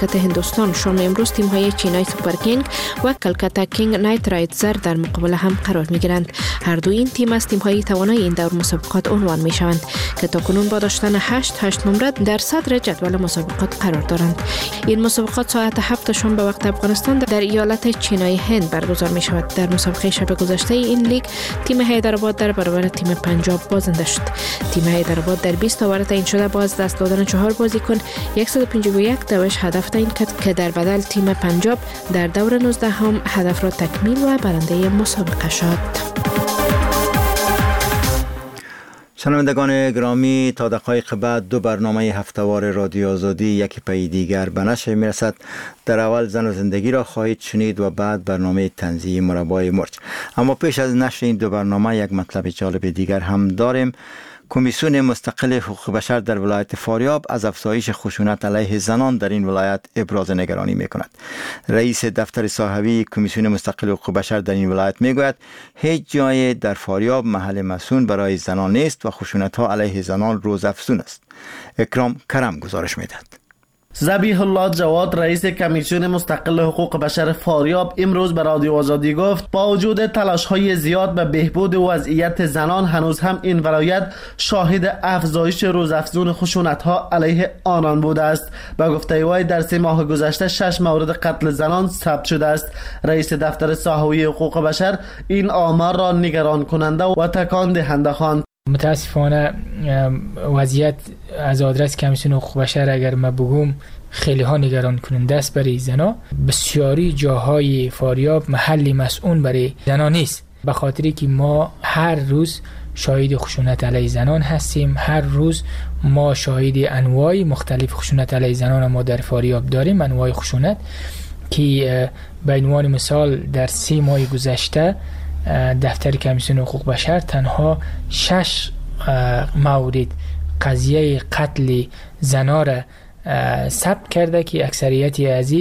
کرکت هندوستان شام امروز تیم‌های چینای سوپر کینگ و کلکتا کینگ نایت رایدرز در مقابله هم قرار می‌گیرند. هر دو این تیم از تیم‌های توانای این دور مسابقات عنوان می‌شوند که تاکنون با داشتن 8 نمره در صدر جدول مسابقات قرار دارند. این مسابقات ساعت 7 شام به وقت افغانستان در ایالت چینای هند برگزار می‌شود. در مسابقه شب گذشته این لیگ تیم حیدرآباد در برابر تیم پنجاب بازنده شد. تیم حیدرآباد در 20 اوور تعیین شده با از دست دادن 4 بازیکن 151 دوش هدف تعیین کرد که در بدل تیم پنجاب در دور 19 هم هدف را تکمیل و برنده مسابقه شد. شنوندگان گرامی، تا دقایق بعد 2 برنامه هفتهوار رادیو آزادی یکی پی دیگر به نشر میرسد. در اول زن و زندگی را خواهید شنید و بعد برنامه طنزی مربای مرچ. اما پیش از نشر این 2 برنامه یک مطلب جالب دیگر هم داریم. کمیسیون مستقل حقوق بشر در ولایت فاریاب از افزایش خشونت علیه زنان در این ولایت ابراز نگرانی می‌کند. رئیس دفتر صاحبی کمیسیون مستقل حقوق بشر در این ولایت می‌گوید هیچ جای در فاریاب محل مسکون برای زنان نیست و خشونت‌ها علیه زنان روزافزون است. اکرام کرم گزارش می‌دهد. ذبیح الله جواد رئیس کمیسیون مستقل حقوق بشر فاریاب امروز به رادیو آزادی گفت با وجود تلاش‌های زیاد به بهبود وضعیت زنان هنوز هم این ولایت شاهد افزایش روزافزون خشونت‌ها علیه آنان بوده است. به گفته وی در 3 ماه گذشته 6 مورد قتل زنان ثبت شده است. رئیس دفتر صاحبی حقوق بشر این آمار را نگران کننده و تکان دهنده خواند. متاسفانه وضعیت از آدرس کمیسیون حقوق بشر اگر ما بگم خیلی ها نگران کننده است برای زنا. بسیاری جاهای فاریاب محلی مسئول برای زنا نیست، به خاطری که ما هر روز شاهد خشونت علیه زنان هستیم. هر روز ما شاهد انواع مختلف خشونت علیه زنان ما در فاریاب داریم. انواع خشونت که به عنوان مثال در 3 ماه گذشته دفتر کمیسیون حقوق بشر تنها 6 مورد قضیه قتل زنا را ثبت کرده که اکثریتی از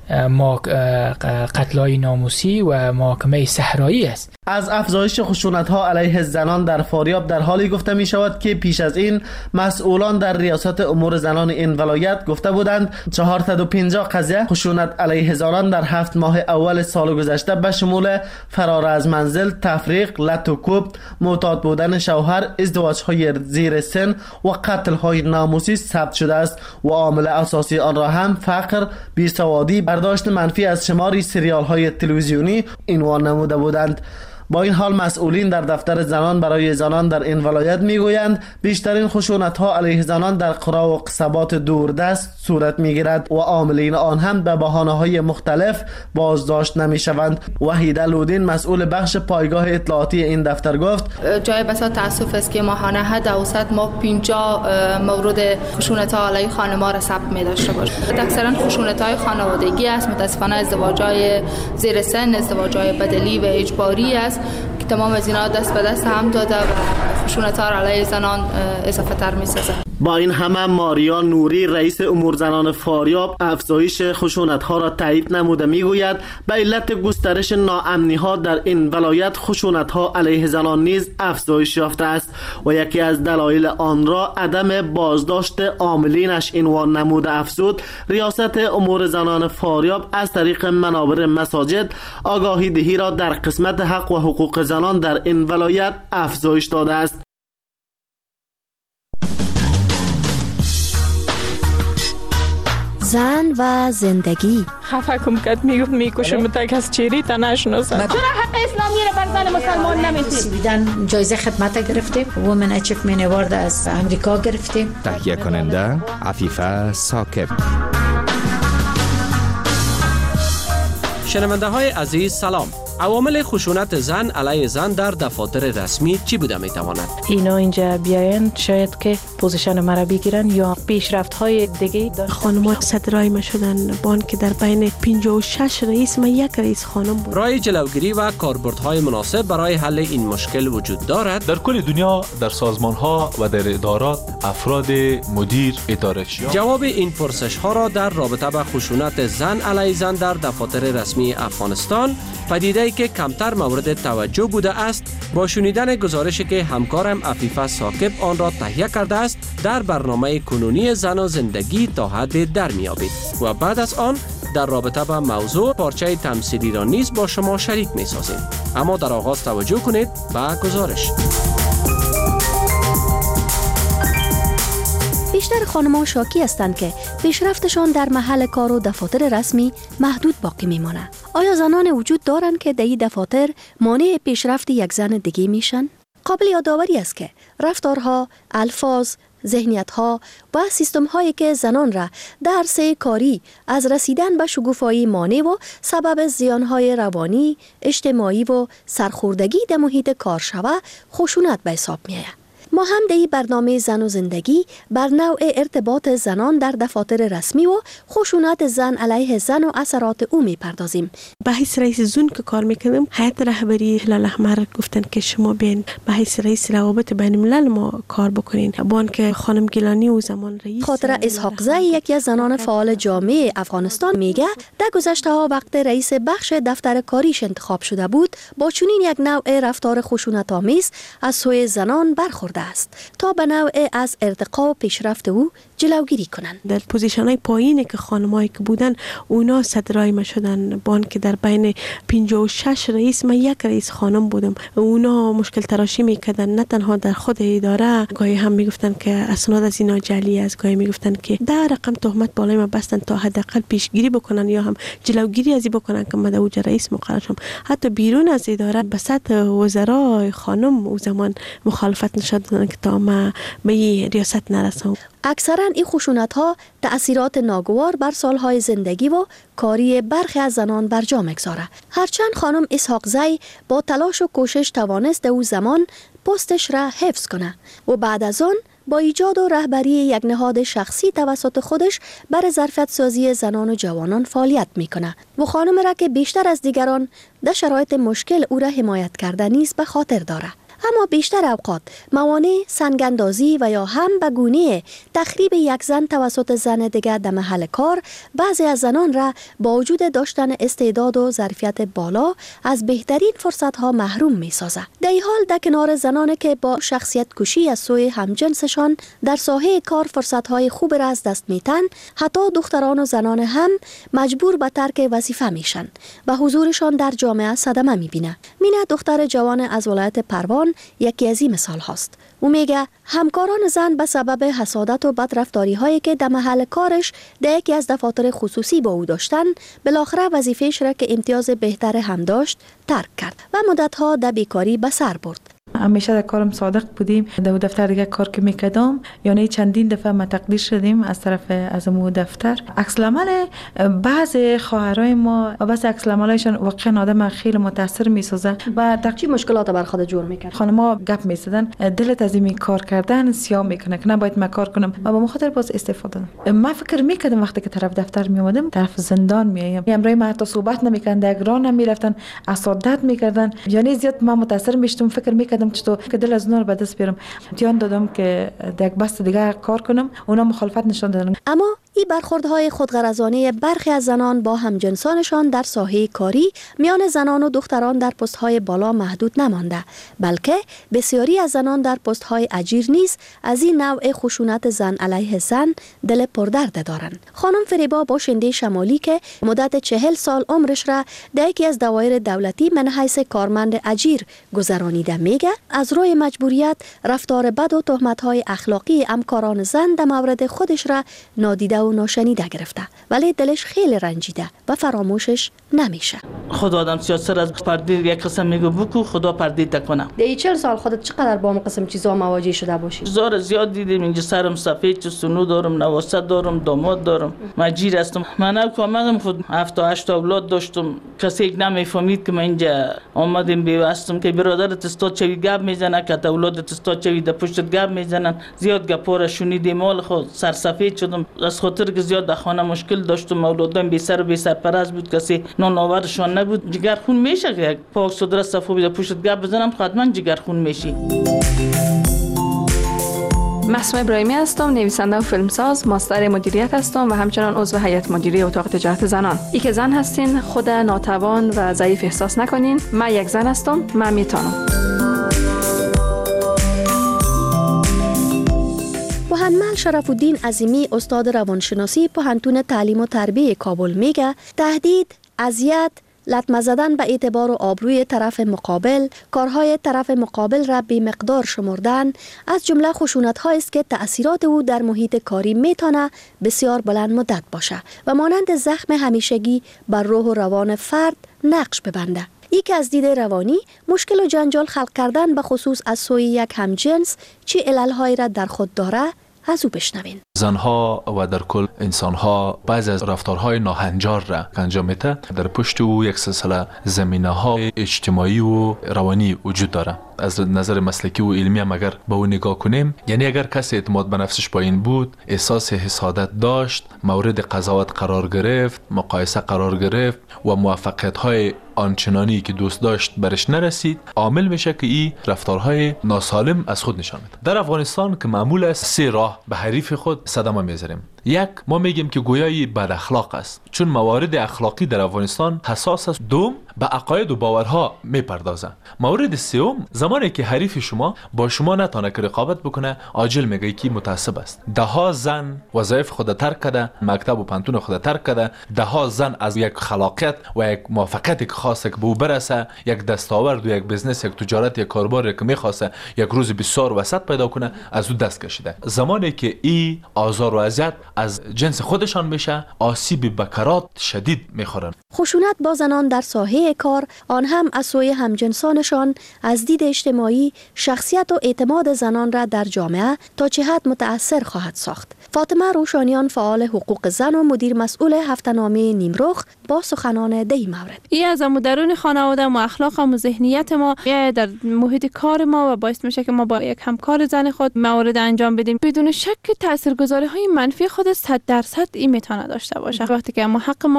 قتل‌های ناموسی و محاکمه صحرایی است. از افزایش خشونت‌ها علیه زنان در فاریاب در حالی گفته می شود که پیش از این مسئولان در ریاست امور زنان این ولایت گفته بودند 450 قضیه خشونت علیه زنان در 7 ماه اول سال گذشته به شمول فرار از منزل، تفریق، لط و کوب، معتاد بودن شوهر، ازدواج‌های زیر سن و قتل‌های ناموسی ثبت شده است و عامل اساسی آن را هم فقر، بیسوادی، برداشت منفی از شماری سریال‌های تلویزیونی عنوان نموده بودند. با این حال مسئولین در دفتر زنان برای زنان در این ولایت میگویند بیشترین خشونت‌ها علیه زنان در قرى و قصبات دوردست صورت میگیرد و عاملین آن هم به بهانه‌های مختلف بازداشت نمیشوند. وحیده لودین مسئول بخش پایگاه اطلاعاتی این دفتر گفت جای بسیار تاسف است که ماهانه حد اوسط ما 50 مورد خشونت‌ها علیه خانم‌ها را ثبت می‌داشته باشیم. اکثرا خشونت‌های خانوادگی است، متأسفانه ازدواج‌های زیر سن، ازدواج‌های بدلی و اجباری است که تمام از اینا دست به دست هم داده و خشونت‌ها علیه زنان اضافه تر می‌سازه. با این همه ماریا نوری رئیس امور زنان فاریاب افزایش خشونت‌ها را تایید نموده میگوید به علت گسترش ناامنی‌ها در این ولایت خشونت‌ها علیه زنان نیز افزایش یافته است و یکی از دلایل آن را عدم بازداشت عاملینش عنوان نموده افزود ریاست امور زنان فاریاب از طریق منابر مساجد آگاهی دهی را در قسمت حق و حقوق زنان در این ولایت افزایش داده است. زن و زندگی. خفه کم کد میگفت میکشم تا کس چیری تا نشناسم. چرا حق اسلامی را بر زن مسلمان نمیدید؟ سویدن جایزه خدمت گرفتیم، وومن اچیومنت اوارد از امریکا گرفتیم. تهیه کننده عفیفه ثاقب. شنونده های عزیز سلام. عوامل خشونت زن علیه زن در دفاتر رسمی چی بوده میتواند؟ اینا اینجا بیاین شاید که پوزیشن مرا بگیرن یا پیشرفت های دیگه. خانم‌ها صدرای ما شدن بان که در بین 56 رئیس ما یک رئیس خانم بود. راه جلوگیری و کاربردهای مناسب برای حل این مشکل وجود دارد. در کل دنیا در سازمان‌ها و در ادارات افراد مدیر ادارچیان. جواب این پرسش ها را در رابطه با خشونت زن علیه زن در دفاتر رسمی افغانستان، پدیده‌ای که کمتر مورد توجه بوده است، با شنیدن گزارشی که همکارم عفیفه ثاقب آن را تهیه کرده است در برنامه کنونی زن و زندگی تا حد در میابید و بعد از آن در رابطه با موضوع پارچه تمثیلی را نیز با شما شریک می سازیم. اما در آغاز توجه کنید به گزارش. بیشتر خانم‌ها شاکی هستند که پیشرفتشان در محل کار و دفاتر رسمی محدود باقی میمانه. آیا زنان وجود دارند که در این دفاتر مانع پیشرفت یک زن دیگه میشن؟ قابل یادآوری است که رفتارها، الفاظ، ذهنیت‌ها و سیستم‌هایی که زنان را در عرصه کاری از رسیدن به شکوفایی مانع و سبب زیان‌های روانی، اجتماعی و سرخوردگی در محیط کار شود، خشونت به حساب می‌آید. ما هم در این برنامه زن و زندگی بر نوع ارتباط زنان در دفاتر رسمی و خشونت زن علیه زن و اثرات او میپردازیم. به حیث رئیس زون که کار میکنم، هیئت رهبری هلال احمر گفتن که شما بیاین به حیث رئیس روابط بین الملل ما کار بکنین. بان که خانم گیلانی او زمان رئیس خاطره اسحاقزی یکی از زنان فعال جامعه افغانستان میگه در گذشته ها وقت رئیس بخش دفتر کاریش انتخاب شده بود با چنین یک نوع رفتار خشونت آمیز از سوی زنان برخورده است تا به نوع از ارتقا و پیشرفت او جلوگیری کنند. در پوزیشن‌های پایینی که خانمایی که بودن اونا صدرای ما شدن. بان که در بین 56 رئیس من یک رئیس خانم بودم. اونا مشکل تراشی میکردن، نه تنها در خود اداره، گاهی هم میگفتن که اسناد از اینا جعلی است، گاهی میگفتن که در رقم تهمت بالای ما بستن تا حداقل پیشگیری بکنن یا هم جلوگیری از این بکنن که من در اوج رئیس مقرر شم. حتی بیرون از اداره به سطح وزرای خانم او زمان مخالفت نشدن که تا ما به ریاست نرسم. اکثرا این خشونت‌ها تأثیرات ناگوار بر سالهای زندگی و کاری برخی از زنان بر جا می‌گذاره. هرچند خانم اسحاقزی با تلاش و کوشش توانست در او زمان پستش را حفظ کنه و بعد از آن با ایجاد و رهبری یک نهاد شخصی توسط خودش بر ظرفیت سازی زنان و جوانان فعالیت میکنه و خانم را که بیشتر از دیگران در شرایط مشکل او را حمایت کرده نیز به خاطر داره. اما بیشتر اوقات موانع سنگاندازی و یا هم به گونه تخریب یک زن توسط زن دیگر در محل کار بعضی از زنان را با وجود داشتن استعداد و ظرفیت بالا از بهترین فرصت‌ها محروم می‌سازد. در این حال در کنار زنانی که با شخصیت کشی از سوی همجنسشان در ساحه کار فرصت‌های خوب را از دست می‌دن، حتی دختران و زنان هم مجبور به ترک وظیفه میشن و حضورشان در جامعه صدمه می‌بینه. مینا دختر جوان از ولایت پروان یکی از این مثال هاست. او میگه همکاران زن به سبب حسادت و بدرفتاری هایی که در محل کارش در یکی از دفاتر خصوصی با او داشتن، بالاخره وظیفه‌اش را که امتیاز بهتر هم داشت ترک کرد و مدتها در بیکاری به سر برد. همیشه در کارم صادق بودیم. در دفتر دیگه کار که میکردم، یعنی چندین دفعه ما تقدیر شدیم از طرف از اون دفتر. عکس العمل بعض خواهرای ما و بعض عکس العملایشون واقعا آدم خیلی متاثر میسازه و چی مشکلات بر خود جور میکرد. خانم‌ها گپ میزدن، دلت از این کار کردن سیاه میکنه که نباید من کار کنم و با مخاطر باز استفاده. من فکر میکردم وقتی که طرف دفتر میومدم طرف زندان میایم. امروز ما حتی صحبت نمیکردن، در گران نمیرفتن، اسادت میکردن. یعنی زیاد من متاثر میشدم، فکر میکردم چطور که دل از اونها رو به دست بیارم. امتحان دادم که در یک بست دیگه کار کنم، اونا مخالفت نشان دادن. اما این برخوردهای خودغرضانه برخی از زنان با همجنسانشان در ساحه کاری میان زنان و دختران در پست‌های بالا محدود نمانده، بلکه بسیاری از زنان در پست‌های اجیر نیز از این نوع خشونت زن علیه زن دل پردرد دارند. خانم فریبا باشنده شمالی که مدت 40 سال عمرش را در یکی از دوایر دولتی من حیث کارمند اجیر گذرانیده میگه از روی مجبوریت رفتار بد و تهمت‌های اخلاقی همکاران زن در مورد خودش را نادیده و ناشنیده گرفته، ولی دلش خیلی رنجیده و فراموشش نمیشه. خدا آدم سیاست از پرده یک قسم میگه بکو، خدا پرده تکنه. در 40 سال خودت چقدر با اون قسم چیزا مواجه شده باشی؟ زیاد دیدیم. اینجا سرم سفید چه سنو دارم، نواسط دارم، داماد دارم، مجیر هستم. من کاملا خود 7-8 اولاد داشتم. کسی یک نمیفهمید که من اینجا آمدم بیوستم که برادرت استاد چوی گپ میزنه، که اولادت استاد چوی د پشت گپ میزنن. زیاد گپا شنیدیم، مال خود سرسفید شدم. از خاطر که زیاد در خانه مشکل داشتم، اولادم بی سر و بی سرپرست بود، کسی نان آورشان نبود. جگر خون میشه که یک پاک صدر صفو در پشت گپ بزنم، حتما جگر خون میشی. مسمه ابراهیمی هستم، نویسنده و فیلمساز، ماستر مدیریت هستم و همچنان عضو هیئت مدیره اتاق تجارت زنان. ای که زن هستین خود ناتوان و ضعیف احساس نکنین. من یک زن هستم، من میتونم. محمد شرف الدین عظیمی استاد روانشناسی پوهنتون تعلیم و تربیت کابل میگه تهدید، اذیت، لطمه زدن به اعتبار و آبروی طرف مقابل، کارهای طرف مقابل را بی مقدار شمردن از جمله خشونت‌هایی است که تأثیرات او در محیط کاری میتونه بسیار بلند مدت باشه و مانند زخم همیشگی بر روح و روان فرد نقش ببنده. ای که از دید روانی مشکل و جنجال خلق کردن به خصوص از سوی یک همجنس چه علل‌هایی را در خود داره از او بشنوین. زنها و در کل انسانها بعضی از رفتارهای ناهنجار را انجام میده. در پشت او یک سلسله زمینه‌های اجتماعی و روانی وجود داره. از نظر مسلکی و علمی هم اگر به او نگاه کنیم، یعنی اگر کسی اعتماد به نفسش پایین بود، احساس حسادت داشت، مورد قضاوت قرار گرفت، مقایسه قرار گرفت و موفقیت‌های آنچنانی که دوست داشت برش نرسید، عامل میشه که این رفتارهای ناسالم از خود نشان میده. در افغانستان که معمول است 3 راه به حریف خود صدمه میذاریم. یک، ما میگیم که گویای بد اخلاق است، چون موارد اخلاقی در افغانستان حساس است. دوم، به عقاید و باورها میپردازه. مورد سوم، زمانی که حریف شما با شما نتونه که رقابت بکنه، عاجل میگه که متعصب است. دهها زن وظایف خود ترک کرده، مکتب و پانتون خود ترک کرده، دهها زن از یک خلاقیت و یک موفقیت خاصه که به او برسه، یک دستاورد و یک بزنس، یک تجارت، یک کاروبار که میخواسته یک روز بسیار وسط پیدا کنه، از او دست کشیده. زمانی که این آزار و اذیت از جنس خودشان میشه، آسیب بکرات شدید میخورن. خشونت با زنان در ساحه کار، آن هم از سوی همجنسانشان، از دید اجتماعی شخصیت و اعتماد زنان را در جامعه تا چه حد متأثر خواهد ساخت. فاطمه روشانیان، فعال حقوق زن و مدیر مسئول هفته‌نامه نیمرخ، با سخنان دی مورد. این از درون خانواده ما، اخلاق و ذهنیت ما در محیط کار ما و باعث میشه که ما با یک همکار زن خود موارد انجام بدیم. بدون شک تاثیرگذاری های منفی خود 100% این میتونه داشته باشه. وقتی که ما حق ما